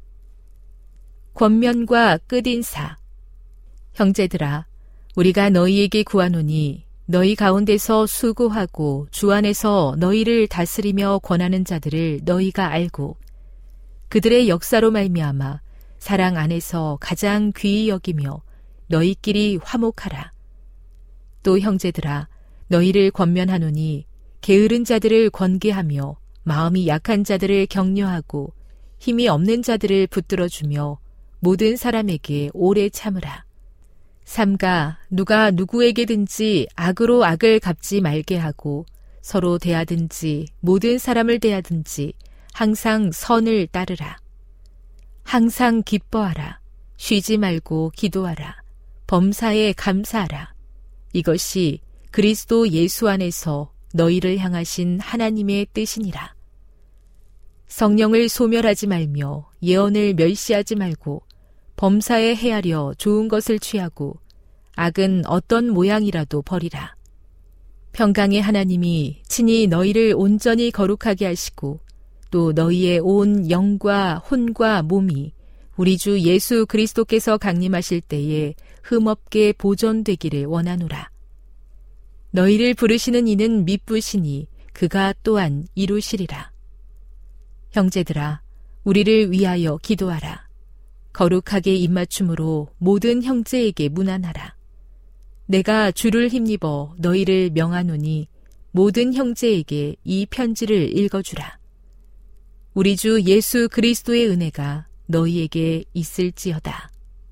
권면과 끝인사. 형제들아, 우리가 너희에게 구하노니 너희 가운데서 수고하고 주 안에서 너희를 다스리며 권하는 자들을 너희가 알고 그들의 역사로 말미암아 사랑 안에서 가장 귀히 여기며 너희끼리 화목하라. 또 형제들아, 너희를 권면하노니 게으른 자들을 권계하며 마음이 약한 자들을 격려하고 힘이 없는 자들을 붙들어주며 모든 사람에게 오래 참으라. 삼가 누가 누구에게든지 악으로 악을 갚지 말게 하고 서로 대하든지 모든 사람을 대하든지 항상 선을 따르라. 항상 기뻐하라. 쉬지 말고 기도하라. 범사에 감사하라. 이것이 그리스도 예수 안에서 너희를 향하신 하나님의 뜻이니라. 성령을 소멸하지 말며 예언을 멸시하지 말고 범사에 헤아려 좋은 것을 취하고 악은 어떤 모양이라도 버리라. 평강의 하나님이 친히 너희를 온전히 거룩하게 하시고 또 너희의 온 영과 혼과 몸이 우리 주 예수 그리스도께서 강림하실 때에 흠없게 보존되기를 원하노라. 너희를 부르시는 이는 미쁘시니 그가 또한 이루시리라. 형제들아, 우리를 위하여 기도하라. 거룩하게 입맞춤으로 모든 형제에게 문안하라. 내가 주를 힘입어 너희를 명하노니 모든 형제에게 이 편지를 읽어주라. 우리 주 예수 그리스도의 은혜가 너희에게 있을지어다.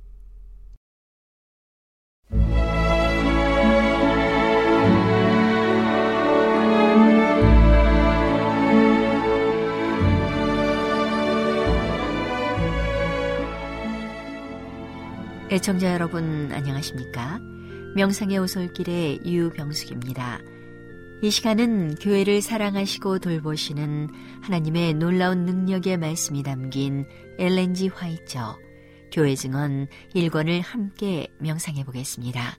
애청자 여러분 안녕하십니까? 명상의 오솔길의 유병숙입니다. 이 시간은 교회를 사랑하시고 돌보시는 하나님의 놀라운 능력의 말씀이 담긴 엘렌 지 화이처 교회 증언 일 권을 함께 명상해 보겠습니다.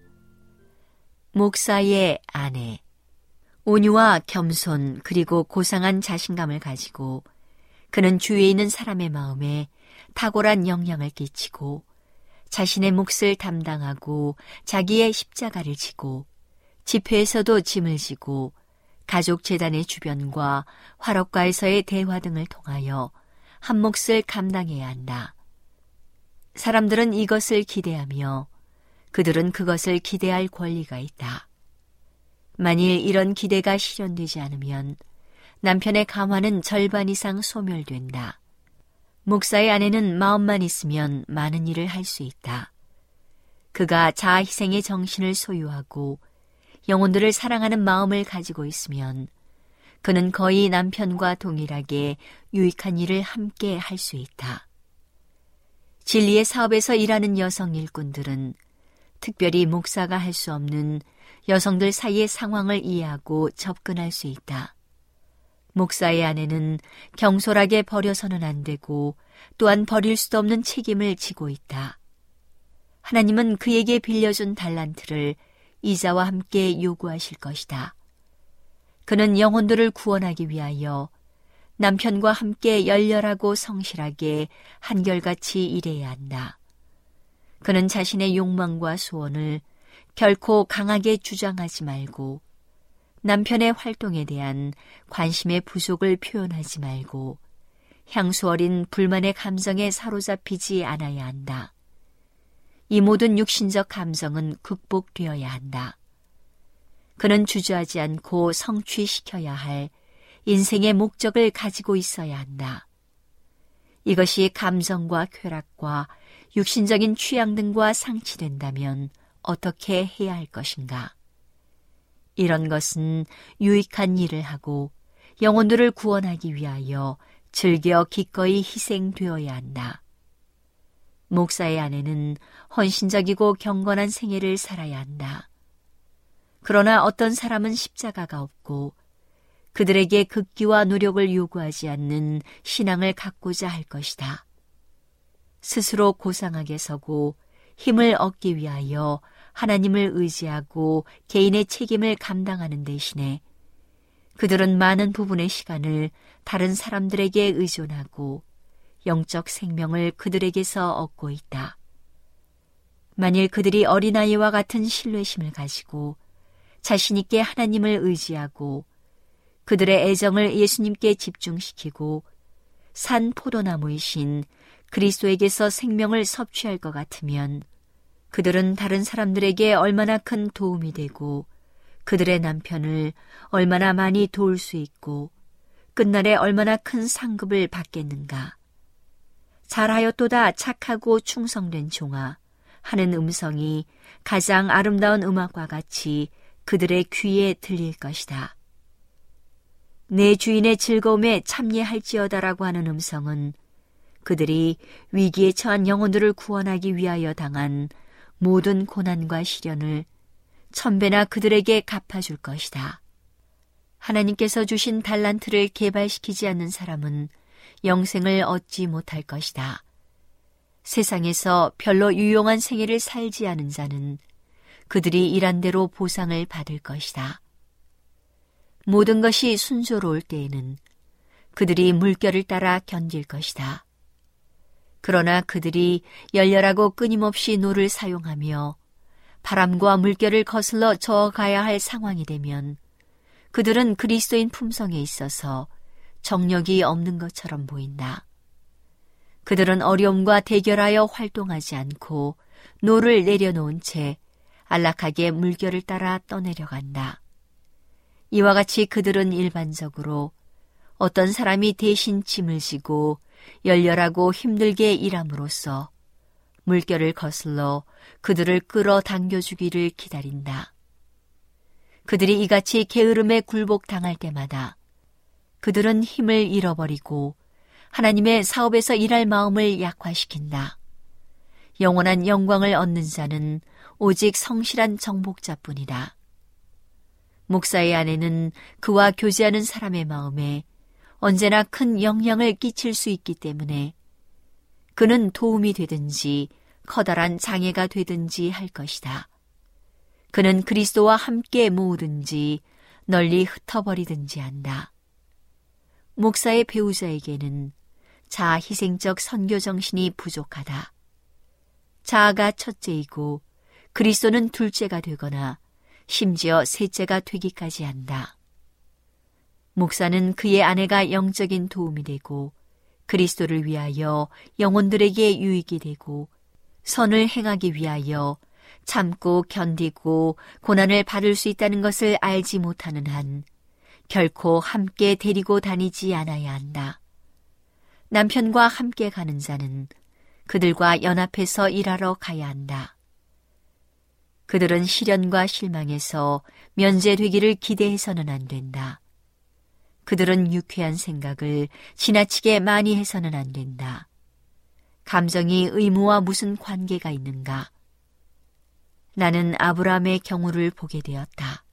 목사의 아내. 온유와 겸손 그리고 고상한 자신감을 가지고 그는 주위에 있는 사람의 마음에 탁월한 영향을 끼치고 자신의 몫을 담당하고 자기의 십자가를 지고 집회에서도 짐을 지고 가족 재단의 주변과 화롯가에서의 대화 등을 통하여 한 몫을 감당해야 한다. 사람들은 이것을 기대하며 그들은 그것을 기대할 권리가 있다. 만일 이런 기대가 실현되지 않으면 남편의 감화는 절반 이상 소멸된다. 목사의 아내는 마음만 있으면 많은 일을 할 수 있다. 그가 자아희생의 정신을 소유하고 영혼들을 사랑하는 마음을 가지고 있으면 그는 거의 남편과 동일하게 유익한 일을 함께 할 수 있다. 진리의 사업에서 일하는 여성 일꾼들은 특별히 목사가 할 수 없는 여성들 사이의 상황을 이해하고 접근할 수 있다. 목사의 아내는 경솔하게 버려서는 안 되고 또한 버릴 수도 없는 책임을 지고 있다. 하나님은 그에게 빌려준 달란트를 이자와 함께 요구하실 것이다. 그는 영혼들을 구원하기 위하여 남편과 함께 열렬하고 성실하게 한결같이 일해야 한다. 그는 자신의 욕망과 소원을 결코 강하게 주장하지 말고 남편의 활동에 대한 관심의 부족을 표현하지 말고 향수 어린 불만의 감정에 사로잡히지 않아야 한다. 이 모든 육신적 감정은 극복되어야 한다. 그는 주저하지 않고 성취시켜야 할 인생의 목적을 가지고 있어야 한다. 이것이 감정과 쾌락과 육신적인 취향 등과 상치된다면 어떻게 해야 할 것인가? 이런 것은 유익한 일을 하고 영혼들을 구원하기 위하여 즐겨 기꺼이 희생되어야 한다. 목사의 아내는 헌신적이고 경건한 생애를 살아야 한다. 그러나 어떤 사람은 십자가가 없고 그들에게 극기와 노력을 요구하지 않는 신앙을 갖고자 할 것이다. 스스로 고상하게 서고 힘을 얻기 위하여 하나님을 의지하고 개인의 책임을 감당하는 대신에 그들은 많은 부분의 시간을 다른 사람들에게 의존하고 영적 생명을 그들에게서 얻고 있다. 만일 그들이 어린아이와 같은 신뢰심을 가지고 자신 있게 하나님을 의지하고 그들의 애정을 예수님께 집중시키고 산 포도나무이신 그리스도에게서 생명을 섭취할 것 같으면 그들은 다른 사람들에게 얼마나 큰 도움이 되고 그들의 남편을 얼마나 많이 도울 수 있고 끝날에 얼마나 큰 상급을 받겠는가. 잘하였도다 착하고 충성된 종아 하는 음성이 가장 아름다운 음악과 같이 그들의 귀에 들릴 것이다. 내 주인의 즐거움에 참여할지어다라고 하는 음성은 그들이 위기에 처한 영혼들을 구원하기 위하여 당한 모든 고난과 시련을 천배나 그들에게 갚아줄 것이다. 하나님께서 주신 달란트를 개발시키지 않는 사람은 영생을 얻지 못할 것이다. 세상에서 별로 유용한 생애를 살지 않은 자는 그들이 일한 대로 보상을 받을 것이다. 모든 것이 순조로울 때에는 그들이 물결을 따라 견딜 것이다. 그러나 그들이 열렬하고 끊임없이 노를 사용하며 바람과 물결을 거슬러 저어가야 할 상황이 되면 그들은 그리스도인 품성에 있어서 정력이 없는 것처럼 보인다. 그들은 어려움과 대결하여 활동하지 않고 노를 내려놓은 채 안락하게 물결을 따라 떠내려간다. 이와 같이 그들은 일반적으로 어떤 사람이 대신 짐을 지고 열렬하고 힘들게 일함으로써 물결을 거슬러 그들을 끌어당겨주기를 기다린다. 그들이 이같이 게으름에 굴복당할 때마다 그들은 힘을 잃어버리고 하나님의 사업에서 일할 마음을 약화시킨다. 영원한 영광을 얻는 자는 오직 성실한 정복자뿐이다. 목사의 아내는 그와 교제하는 사람의 마음에 언제나 큰 영향을 끼칠 수 있기 때문에 그는 도움이 되든지 커다란 장애가 되든지 할 것이다. 그는 그리스도와 함께 모으든지 널리 흩어버리든지 한다. 목사의 배우자에게는 자아 희생적 선교 정신이 부족하다. 자아가 첫째이고 그리스도는 둘째가 되거나 심지어 셋째가 되기까지 한다. 목사는 그의 아내가 영적인 도움이 되고 그리스도를 위하여 영혼들에게 유익이 되고 선을 행하기 위하여 참고 견디고 고난을 받을 수 있다는 것을 알지 못하는 한 결코 함께 데리고 다니지 않아야 한다. 남편과 함께 가는 자는 그들과 연합해서 일하러 가야 한다. 그들은 시련과 실망에서 면제되기를 기대해서는 안 된다. 그들은 유쾌한 생각을 지나치게 많이 해서는 안 된다. 감정이 의무와 무슨 관계가 있는가? 나는 아브라함의 경우를 보게 되었다.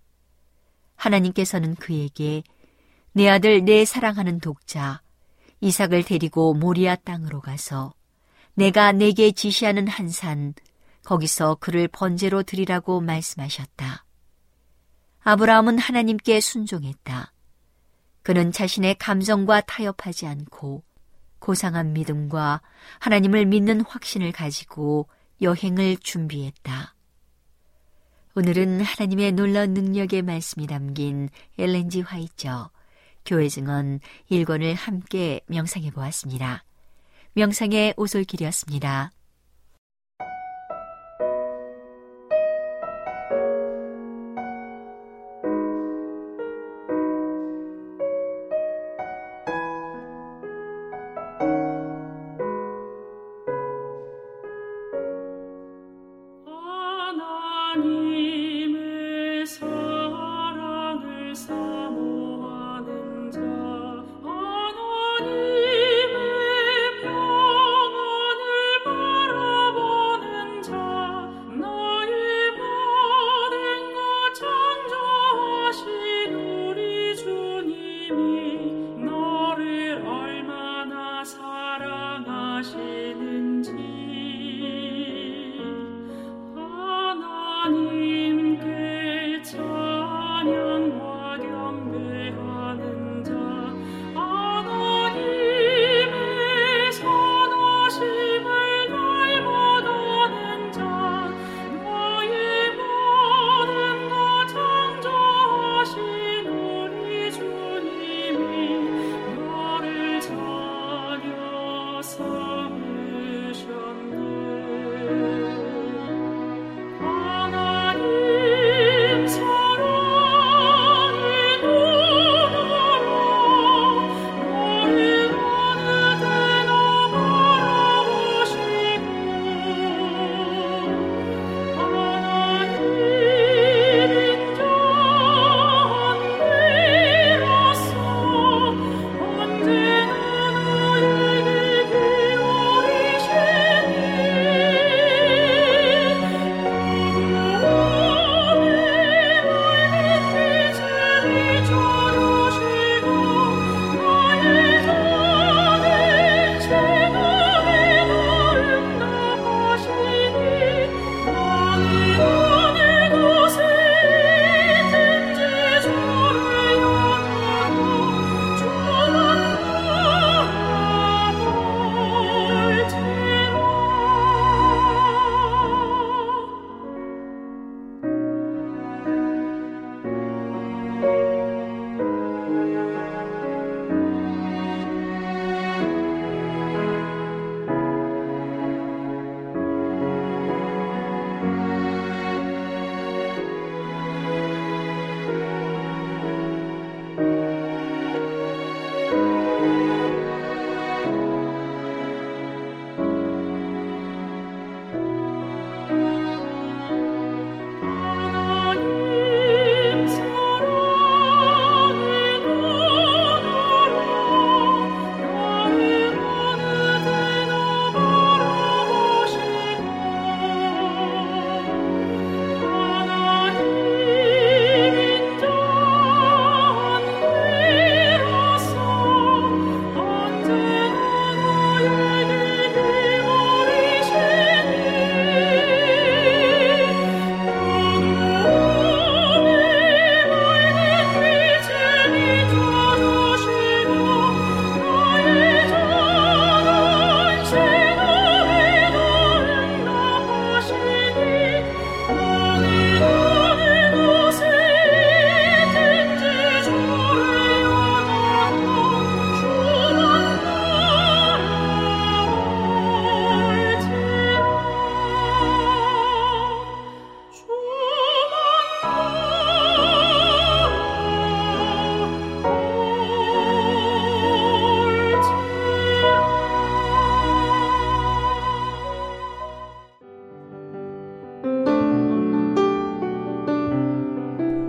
하나님께서는 그에게 내 아들 내 사랑하는 독자 이삭을 데리고 모리아 땅으로 가서 내가 내게 지시하는 한 산 거기서 그를 번제로 드리라고 말씀하셨다. 아브라함은 하나님께 순종했다. 그는 자신의 감정과 타협하지 않고 고상한 믿음과 하나님을 믿는 확신을 가지고 여행을 준비했다. 오늘은 하나님의 놀라운 능력의 말씀이 담긴 엘렌 지 화이처 교회 증언 일 권을 함께 명상해 보았습니다. 명상의 오솔길이었습니다. 하나님의 평안을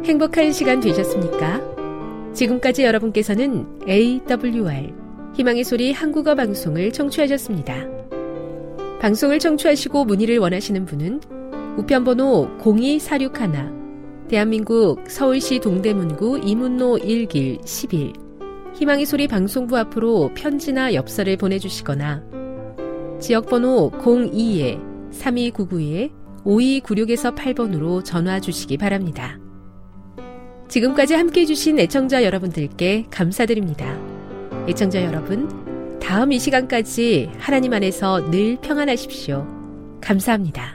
행복한 시간 되셨습니까? 지금까지 여러분께서는 에이더블유알 희망의 소리 한국어 방송을 청취하셨습니다. 방송을 청취하시고 문의를 원하시는 분은 우편번호 공이사육일, 대한민국 서울시 동대문구 이문로 일 길 십일 희망의 소리 방송부 앞으로 편지나 엽서를 보내주시거나 지역번호 공이 삼이구구 오이구육 팔 번으로 전화 주시기 바랍니다. 지금까지 함께해 주신 애청자 여러분들께 감사드립니다. 애청자 여러분, 다음 이 시간까지 하나님 안에서 늘 평안하십시오. 감사합니다.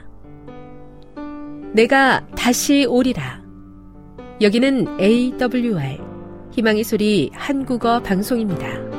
내가 다시 오리라. 여기는 에이더블유알 희망의 소리 한국어 방송입니다.